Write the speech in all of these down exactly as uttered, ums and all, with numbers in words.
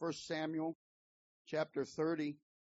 First Samuel chapter thirty.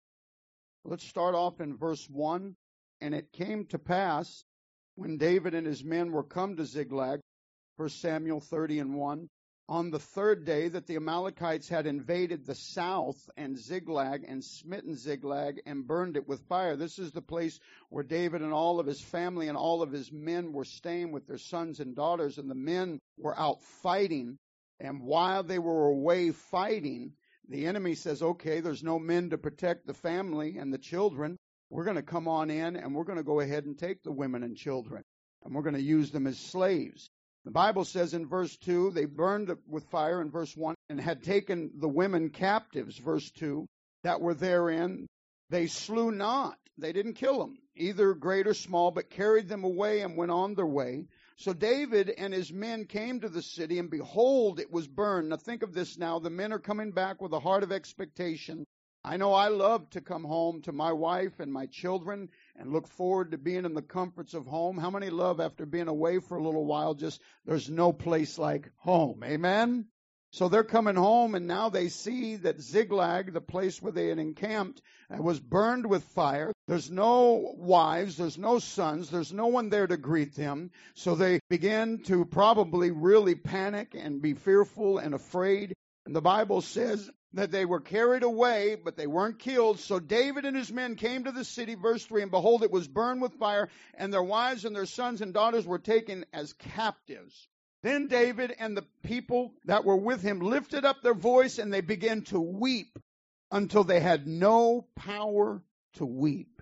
Let's start off in verse one. And it came to pass, when David and his men were come to Ziklag, First Samuel thirty and one, on the third day that the Amalekites had invaded the south and Ziklag and smitten Ziklag and burned it with fire. This is the place where David and all of his family and all of his men were staying with their sons and daughters, and the men were out fighting. And while they were away fighting, the enemy says, okay, there's no men to protect the family and the children. We're going to come on in and we're going to go ahead and take the women and children, and we're going to use them as slaves. The Bible says in verse two, they burned with fire in verse one and had taken the women captives, verse two, that were therein. They slew not. They didn't kill them, either great or small, but carried them away and went on their way. So David and his men came to the city, and behold, it was burned. Now think of this now. The men are coming back with a heart of expectation. I know I love to come home to my wife and my children and look forward to being in the comforts of home. How many love after being away for a little while, just there's no place like home? Amen? So they're coming home, and now they see that Ziklag, the place where they had encamped, was burned with fire. There's no wives, there's no sons, there's no one there to greet them. So they begin to probably really panic and be fearful and afraid. And the Bible says that they were carried away, but they weren't killed. So David and his men came to the city, verse three, and behold, it was burned with fire, and their wives and their sons and daughters were taken as captives. Then David and the people that were with him lifted up their voice, and they began to weep until they had no power to weep.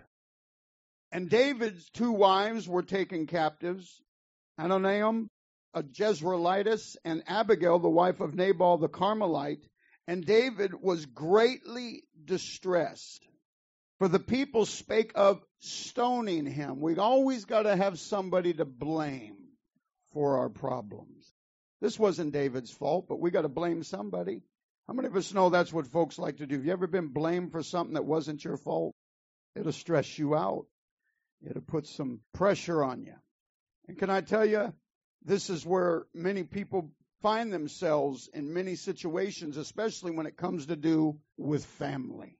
And David's two wives were taken captives, Adoniam, a Jezreelitess, and Abigail, the wife of Nabal the Carmelite. And David was greatly distressed, for the people spake of stoning him. We've always got to have somebody to blame for our problems. This wasn't David's fault, but we got to blame somebody. How many of us know that's what folks like to do? Have you ever been blamed for something that wasn't your fault? It'll stress you out. It'll put some pressure on you. And can I tell you, this is where many people find themselves in many situations, especially when it comes to do with family.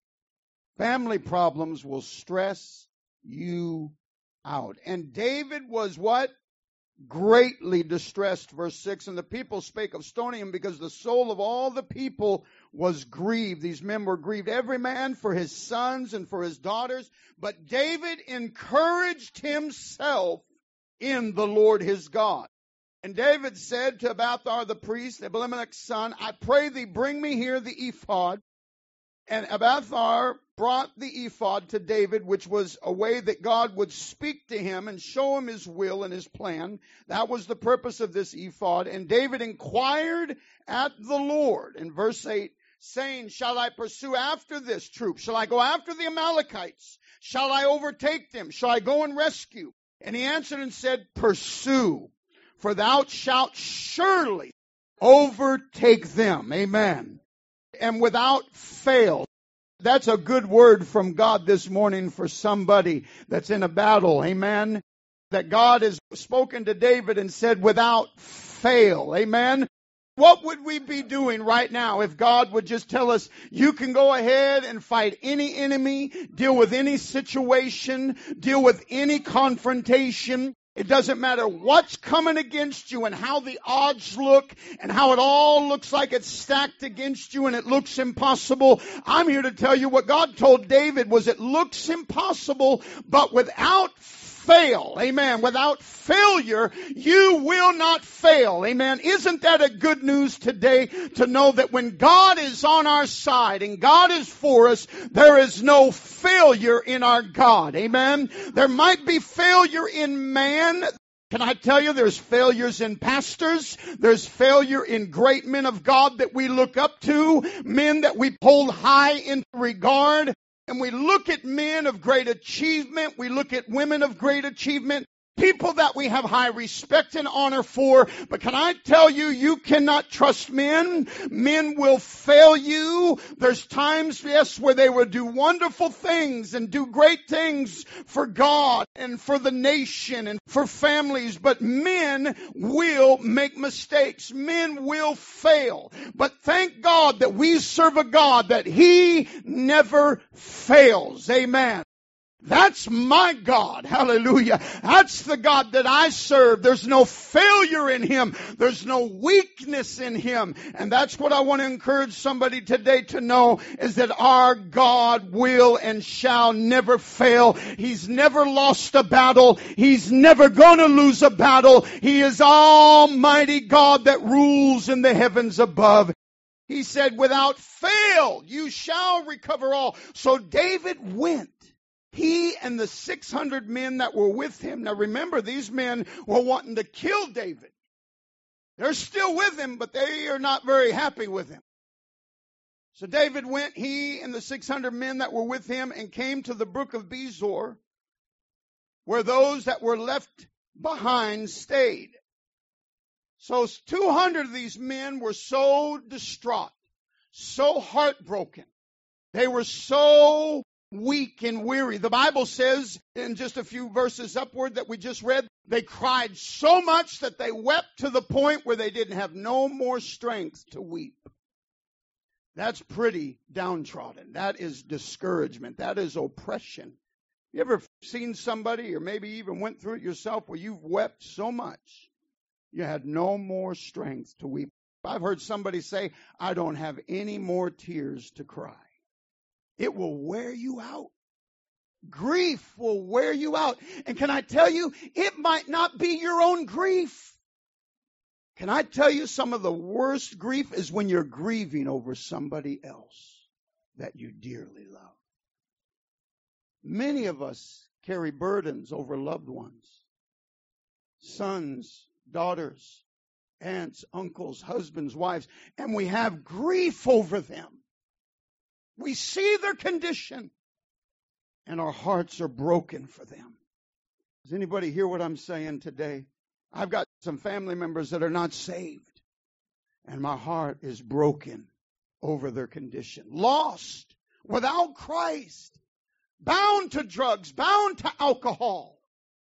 Family problems will stress you out. And David was what? Greatly distressed, verse six. And the people spake of stoning him, because the soul of all the people was grieved. These men were grieved, every man for his sons and for his daughters. But David encouraged himself in the Lord his God. And David said to Abiathar the priest, Abimelech's son, I pray thee, bring me here the ephod. And Abiathar brought the ephod to David, which was a way that God would speak to him and show him his will and his plan. That was the purpose of this ephod. And David inquired at the Lord, in verse eight, saying, shall I pursue after this troop? Shall I go after the Amalekites? Shall I overtake them? Shall I go and rescue? And he answered and said, pursue, for thou shalt surely overtake them. Amen. And without fail. That's a good word from God this morning for somebody that's in a battle. Amen. That God has spoken to David and said, without fail. Amen. What would we be doing right now if God would just tell us, you can go ahead and fight any enemy, deal with any situation, deal with any confrontation. It doesn't matter what's coming against you and how the odds look and how it all looks like it's stacked against you and it looks impossible. I'm here to tell you what God told David was it looks impossible, but without fail, amen, without failure, you will not fail, amen. Isn't that a good news today to know that when God is on our side and God is for us, there is no failure in our God, amen. There might be failure in man. Can I tell you, there's failures in pastors, there's failure in great men of God that we look up to, men that we hold high in regard. And we look at men of great achievement, we look at women of great achievement, people that we have high respect and honor for. But can I tell you, you cannot trust men. Men will fail you. There's times, yes, where they will do wonderful things and do great things for God and for the nation and for families. But men will make mistakes. Men will fail. But thank God that we serve a God that He never fails. Amen. That's my God. Hallelujah. That's the God that I serve. There's no failure in Him. There's no weakness in Him. And that's what I want to encourage somebody today to know, is that our God will and shall never fail. He's never lost a battle. He's never going to lose a battle. He is Almighty God that rules in the heavens above. He said, without fail, you shall recover all. So David went. He and the six hundred men that were with him. Now remember, these men were wanting to kill David. They're still with him, but they are not very happy with him. So David went, he and the six hundred men that were with him, and came to the brook of Besor, where those that were left behind stayed. So two hundred of these men were so distraught, so heartbroken. They were so weak and weary. The Bible says in just a few verses upward that we just read, they cried so much that they wept to the point where they didn't have no more strength to weep. That's pretty downtrodden. That is discouragement. That is oppression. You ever seen somebody, or maybe even went through it yourself, where you've wept so much you had no more strength to weep? I've heard somebody say, I don't have any more tears to cry. It will wear you out. Grief will wear you out. And can I tell you, it might not be your own grief. Can I tell you, some of the worst grief is when you're grieving over somebody else that you dearly love. Many of us carry burdens over loved ones. Sons, daughters, aunts, uncles, husbands, wives, and we have grief over them. We see their condition, and our hearts are broken for them. Does anybody hear what I'm saying today? I've got some family members that are not saved, and my heart is broken over their condition. Lost, without Christ, bound to drugs, bound to alcohol.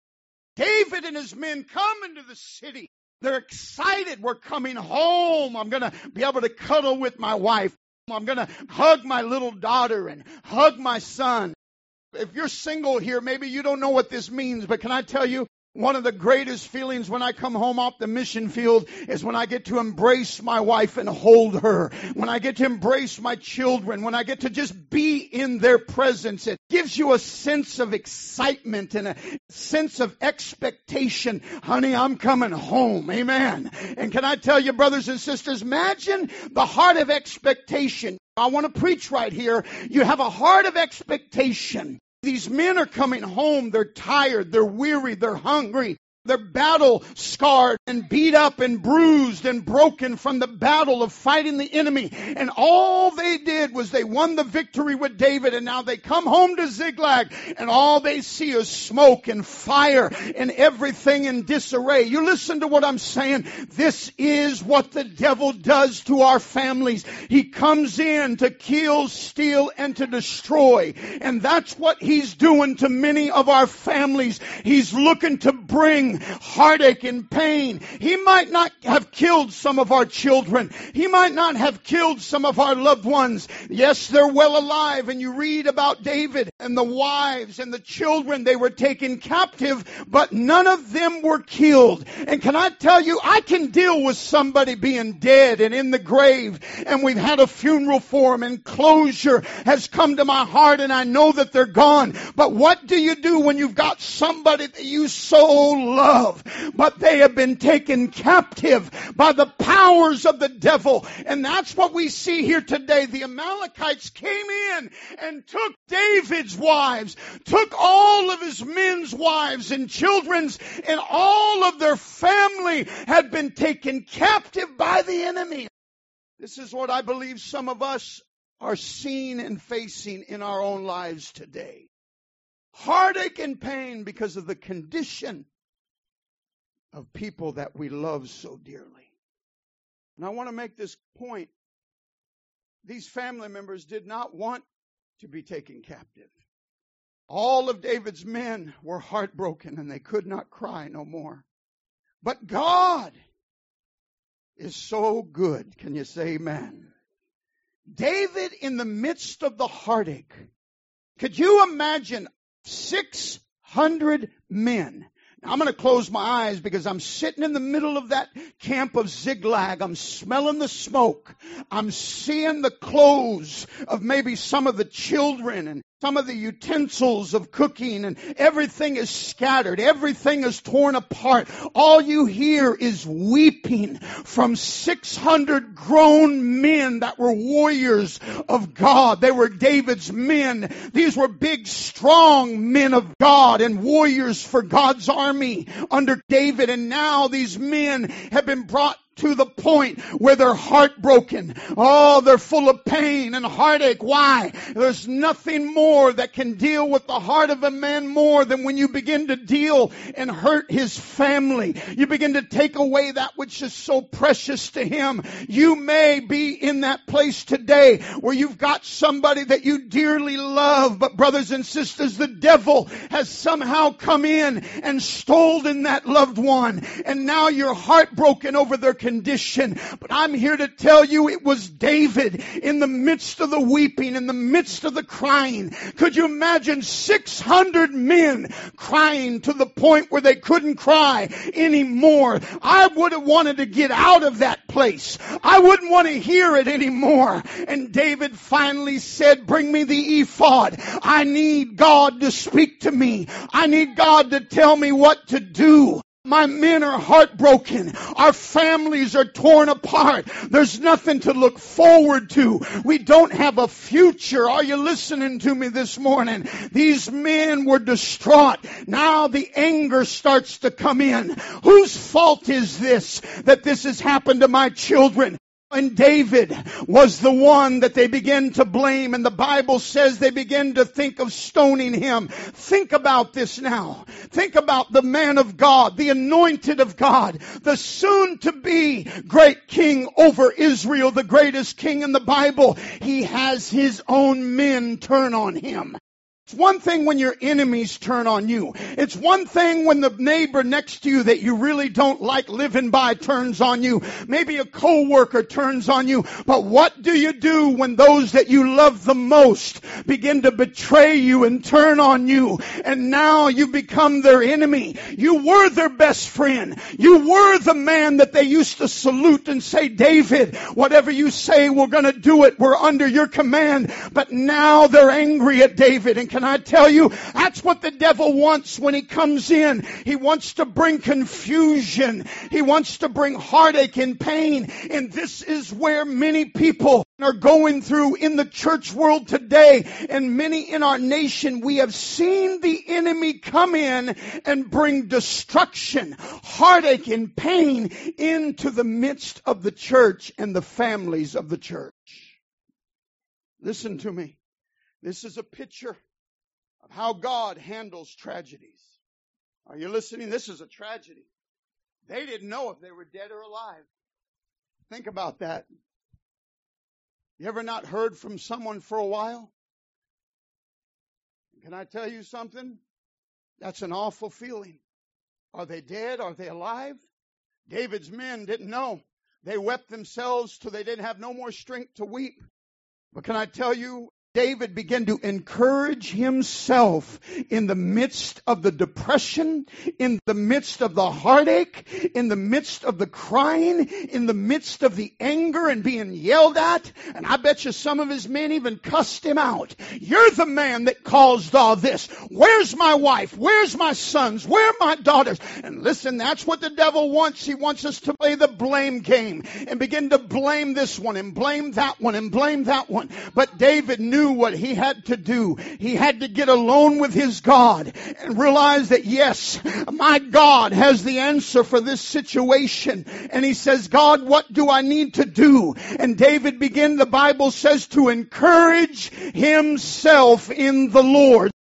David and his men come into the city. They're excited. We're coming home. I'm going to be able to cuddle with my wife. I'm going to hug my little daughter and hug my son. If you're single here, maybe you don't know what this means, but can I tell you, one of the greatest feelings when I come home off the mission field is when I get to embrace my wife and hold her. When I get to embrace my children. When I get to just be in their presence. It gives you a sense of excitement and a sense of expectation. Honey, I'm coming home. Amen. And can I tell you, brothers and sisters, imagine the heart of expectation. I want to preach right here. You have a heart of expectation. These men are coming home. They're tired. They're weary. They're hungry. They're battle scarred and beat up and bruised and broken from the battle of fighting the enemy. And all they did was they won the victory with David. And now they come home to Ziklag, and all they see is smoke and fire and everything in disarray. You listen to what I'm saying. This is what the devil does to our families. He comes in to kill, steal, and to destroy. And that's what he's doing to many of our families. He's looking to bring heartache and pain. He might not have killed some of our children. He might not have killed some of our loved ones. Yes, they're well alive, and you read about David and the wives and the children. They were taken captive, but none of them were killed. And can I tell you, I can deal with somebody being dead and in the grave, and we've had a funeral for them, and closure has come to my heart, and I know that they're gone. But what do you do when you've got somebody that you so love? Love, but they have been taken captive by the powers of the devil. And that's what we see here today. The Amalekites came in and took David's wives, took all of his men's wives and children's, and all of their family had been taken captive by the enemy. This is what I believe some of us are seeing and facing in our own lives today. Heartache and pain because of the condition of people that we love so dearly. And I want to make this point. These family members did not want to be taken captive. All of David's men were heartbroken and they could not cry no more. But God is so good. Can you say amen? David, in the midst of the heartache, could you imagine six hundred men? Now, I'm going to close my eyes because I'm sitting in the middle of that camp of Ziklag. I'm smelling the smoke. I'm seeing the clothes of maybe some of the children and some of the utensils of cooking, and everything is scattered. Everything is torn apart. All you hear is weeping from six hundred grown men that were warriors of God. They were David's men. These were big, strong men of God and warriors for God's army under David. And now these men have been brought to the point where they're heartbroken. Oh, they're full of pain and heartache. Why? There's nothing more that can deal with the heart of a man more than when you begin to deal and hurt his family. You begin to take away that which is so precious to him. You may be in that place today where you've got somebody that you dearly love, but brothers and sisters, the devil has somehow come in and stolen that loved one, and now you're heartbroken over their condition. But I'm here to tell you, it was David in the midst of the weeping, in the midst of the crying. Could you imagine six hundred men crying to the point where they couldn't cry anymore? I would have wanted to get out of that place. I wouldn't want to hear it anymore. And David finally said, bring me the ephod. I need God to speak to me. I need God to tell me what to do. My men are heartbroken. Our families are torn apart. There's nothing to look forward to. We don't have a future. Are you listening to me this morning? These men were distraught. Now the anger starts to come in. Whose fault is this, that this has happened to my children? And David was the one that they began to blame, and the Bible says they began to think of stoning him. Think about this now. Think about the man of God, the anointed of God, the soon-to-be great king over Israel, the greatest king in the Bible. He has his own men turn on him. It's one thing when your enemies turn on you. It's one thing when the neighbor next to you that you really don't like living by turns on you. Maybe a coworker turns on you. But what do you do when those that you love the most begin to betray you and turn on you? And now you become their enemy. You were their best friend. You were the man that they used to salute and say, David, whatever you say, we're going to do it. We're under your command. But now they're angry at David. And can I tell you, that's what the devil wants when he comes in. He wants to bring confusion. He wants to bring heartache and pain. And this is where many people are going through in the church world today, and many in our nation. We have seen the enemy come in and bring destruction, heartache, and pain into the midst of the church and the families of the church. Listen to me. This is a picture of how God handles tragedies. Are you listening? This is a tragedy. They didn't know if they were dead or alive. Think about that. You ever not heard from someone for a while? Can I tell you something? That's an awful feeling. Are they dead? Are they alive? David's men didn't know. They wept themselves till they didn't have no more strength to weep. But can I tell you, David began to encourage himself in the midst of the depression, in the midst of the heartache, in the midst of the crying, in the midst of the anger and being yelled at. And I bet you some of his men even cussed him out. You're the man that caused all this. Where's my wife? Where's my sons? Where are my daughters? And listen, that's what the devil wants. He wants us to play the blame game and begin to blame this one and blame that one and blame that one. But David knew what he had to do. He had to get alone with his God and realize that, yes, my God has the answer for this situation. And he says, God, what do I need to do? And David began, the Bible says, to encourage himself in the Lord.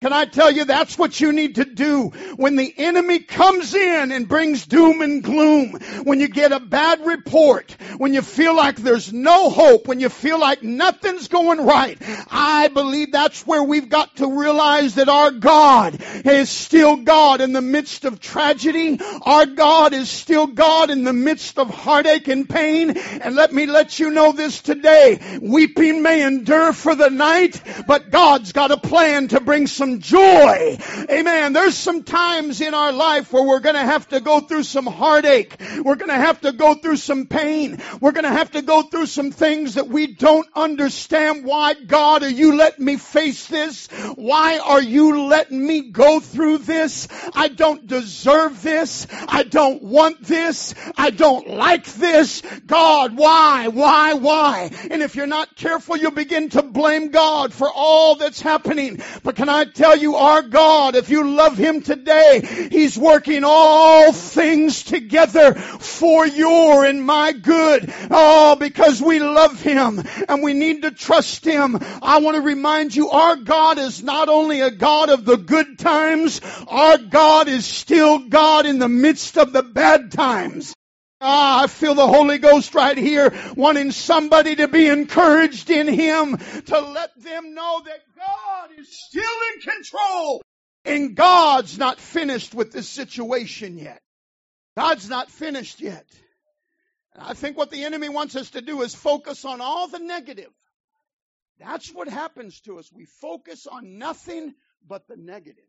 Can I tell you, that's what you need to do when the enemy comes in and brings doom and gloom, when you get a bad report, when you feel like there's no hope, when you feel like nothing's going right. I believe that's where we've got to realize that our God is still God in the midst of tragedy. Our God is still God in the midst of heartache and pain. And let me let you know this today. Weeping may endure for the night, but God's got a plan to bring some joy. Amen. There's some times in our life where we're going to have to go through some heartache. We're going to have to go through some pain. We're going to have to go through some things that we don't understand. Why, God, are you letting me face this? Why are you letting me go through this? I don't deserve this. I don't want this. I don't like this. God, why, why, why? And if you're not careful, you'll begin to blame God for all that's happening. But can I tell you, our God, if you love Him today, He's working all things together for your and my good. Oh, because we love Him and we need to trust Him. I want to remind you, our God is not only a God of the good times, our God is still God in the midst of the bad times. Ah, I feel the Holy Ghost right here wanting somebody to be encouraged in Him, to let them know that God is still in control. And God's not finished with this situation yet. God's not finished yet. And I think what the enemy wants us to do is focus on all the negative. That's what happens to us. We focus on nothing but the negative.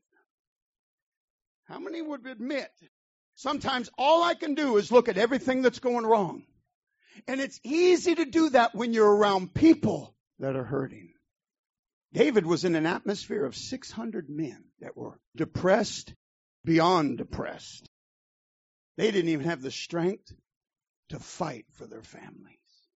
How many would admit sometimes all I can do is look at everything that's going wrong? And it's easy to do that when you're around people that are hurting. David was in an atmosphere of six hundred men that were depressed beyond depressed. They didn't even have the strength to fight for their families.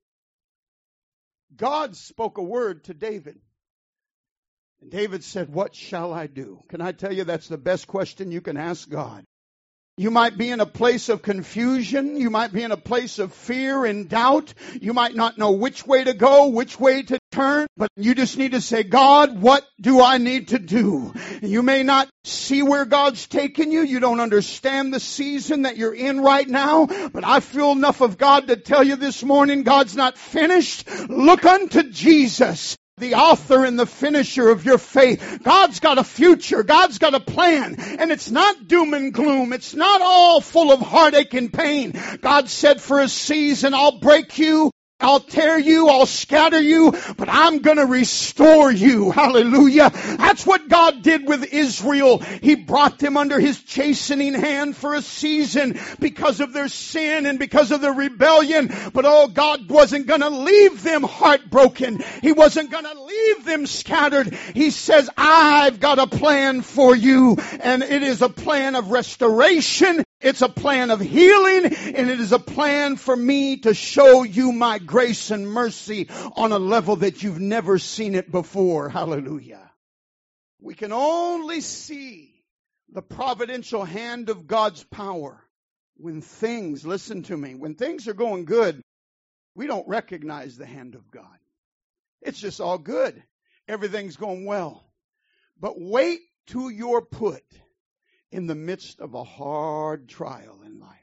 God spoke a word to David. And David said, "What shall I do?" Can I tell you, that's the best question you can ask God. You might be in a place of confusion. You might be in a place of fear and doubt. You might not know which way to go, which way to turn. But you just need to say, "God, what do I need to do?" You may not see where God's taken you. You don't understand the season that you're in right now. But I feel enough of God to tell you this morning, God's not finished. Look unto Jesus, the author and the finisher of your faith. God's got a future. God's got a plan. And it's not doom and gloom. It's not all full of heartache and pain. God said, for a season, I'll break you. I'll tear you, I'll scatter you, but I'm going to restore you. Hallelujah. That's what God did with Israel. He brought them under His chastening hand for a season because of their sin and because of their rebellion. But oh, God wasn't going to leave them heartbroken. He wasn't going to leave them scattered. He says, I've got a plan for you, and it is a plan of restoration. It's a plan of healing, and it is a plan for me to show you my grace and mercy on a level that you've never seen it before. Hallelujah. We can only see the providential hand of God's power when things, listen to me, when things are going good, we don't recognize the hand of God. It's just all good. Everything's going well. But wait till you're put in the midst of a hard trial in life.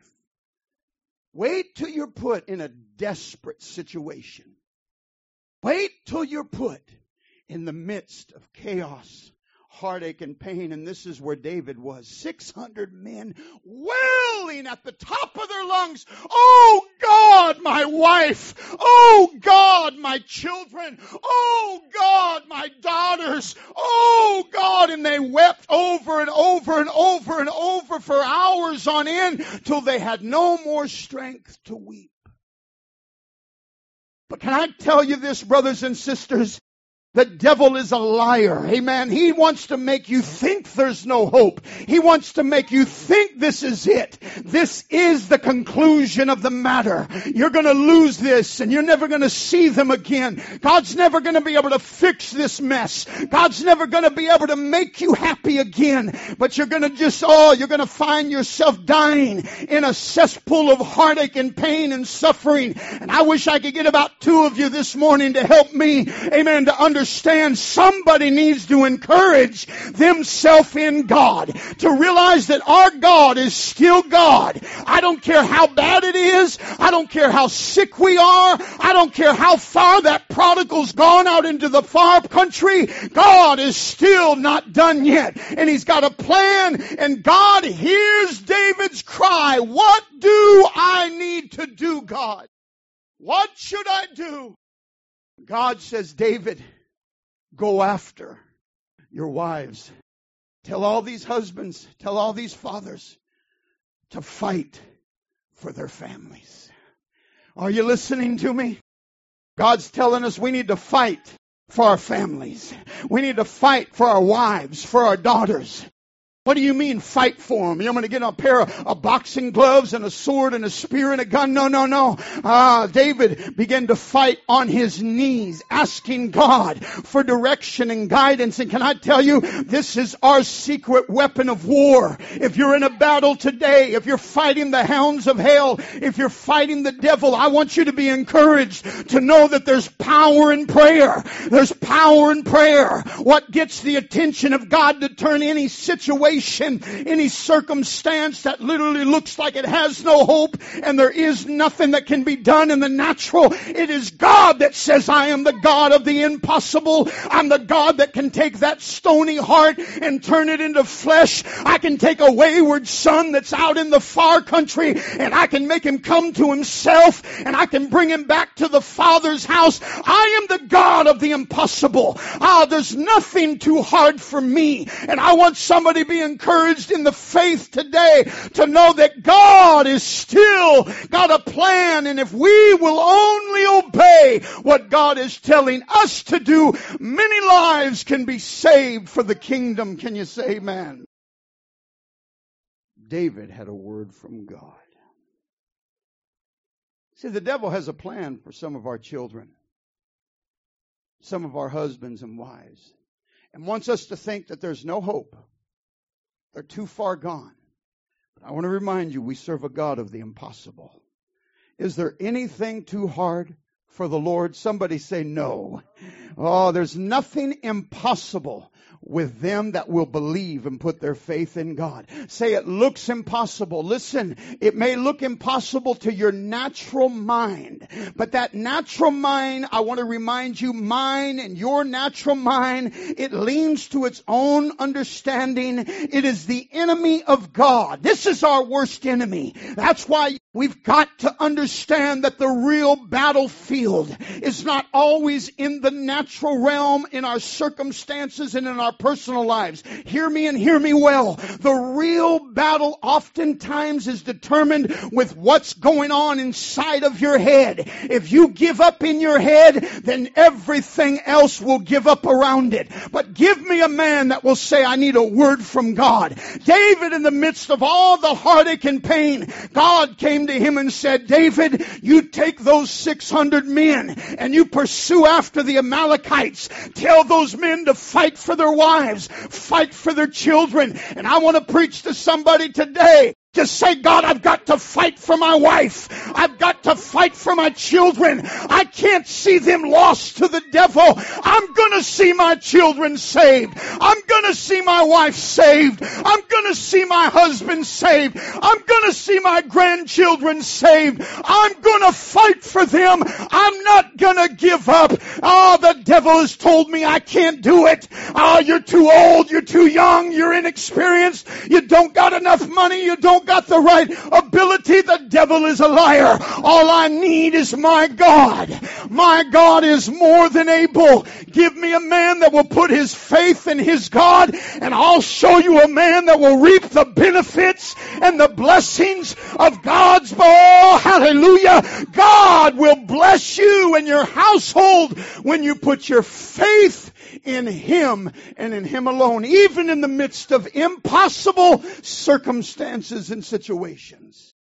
Wait till you're put in a desperate situation. Wait till you're put in the midst of chaos, heartache, and pain. And this is where David was. six hundred men wailing at the top of their lungs, "Oh God, my wife! Oh God, my children! Oh God, my daughters! Oh God!" And they wept over and over and over and over for hours on end till they had no more strength to weep. But can I tell you this, brothers and sisters? The devil is a liar. Amen. He wants to make you think there's no hope. He wants to make you think this is it. This is the conclusion of the matter. You're going to lose this and you're never going to see them again. God's never going to be able to fix this mess. God's never going to be able to make you happy again. But you're going to just, oh, you're going to find yourself dying in a cesspool of heartache and pain and suffering. And I wish I could get about two of you this morning to help me, amen, to understand understand somebody needs to encourage themselves in God, to realize that our God is still God. I don't care how bad it is. I don't care how sick we are. I don't care how far that prodigal's gone out into the far country. God is still not done yet. And He's got a plan, and God hears David's cry. What do I need to do, God? What should I do? God says, David, go after your wives. Tell all these husbands, tell all these fathers to fight for their families. Are you listening to me? God's telling us we need to fight for our families. We need to fight for our wives, for our daughters. What do you mean fight for them? You're going to get a pair of, of boxing gloves and a sword and a spear and a gun? No, no, no. Ah, David began to fight on his knees, asking God for direction and guidance. And can I tell you, this is our secret weapon of war. If you're in a battle today, if you're fighting the hounds of hell, if you're fighting the devil, I want you to be encouraged to know that there's power in prayer. There's power in prayer. What gets the attention of God to turn any situation, any circumstance that literally looks like it has no hope and there is nothing that can be done in the natural. It is God that says, I am the God of the impossible. I'm the God that can take that stony heart and turn it into flesh. I can take a wayward son that's out in the far country and I can make him come to himself and I can bring him back to the Father's house. I am the God of the impossible. Ah, there's nothing too hard for me. And I want somebody to be encouraged in the faith today to know that God is still got a plan, and if we will only obey what God is telling us to do, many lives can be saved for the kingdom. Can you say amen? David had a word from God. See, the devil has a plan for some of our children, some of our husbands and wives, and wants us to think that there's no hope. They're too far gone. But I want to remind you, we serve a God of the impossible. Is there anything too hard for the Lord? Somebody say no. Oh, there's nothing impossible with them that will believe and put their faith in God. Say it looks impossible. Listen, it may look impossible to your natural mind, but that natural mind, I want to remind you, mine and your natural mind, it leans to its own understanding. It is the enemy of God. This is our worst enemy. That's why we've got to understand that the real battlefield is not always in the natural realm, in our circumstances and in our personal lives. Hear me and hear me well. The real battle oftentimes is determined with what's going on inside of your head. If you give up in your head, then everything else will give up around it. But give me a man that will say, I need a word from God. David, in the midst of all the heartache and pain, God came to him and said, David, you take those six hundred men and you pursue after the Amalekites. Tell those men to fight for their wives, fight for their children. And I want to preach to somebody today. Just say, God, I've got to fight for my wife. I've got to fight for my children. I can't see them lost to the devil. I'm going to see my children saved. I'm going to see my wife saved. I'm going to see my husband saved. I'm going to see my grandchildren saved. I'm going to fight for them. I'm not going to give up. Oh, the devil has told me I can't do it. Oh, you're too old. You're too young. You're inexperienced. You don't got enough money. You don't got the right ability. The devil is a liar. All I need is my God. My God is more than able. Give me a man that will put his faith in his God, and I'll show you a man that will reap the benefits and the blessings of God's. Oh, hallelujah. God will bless you and your household when you put your faith in Him and in Him alone, even in the midst of impossible circumstances and situations.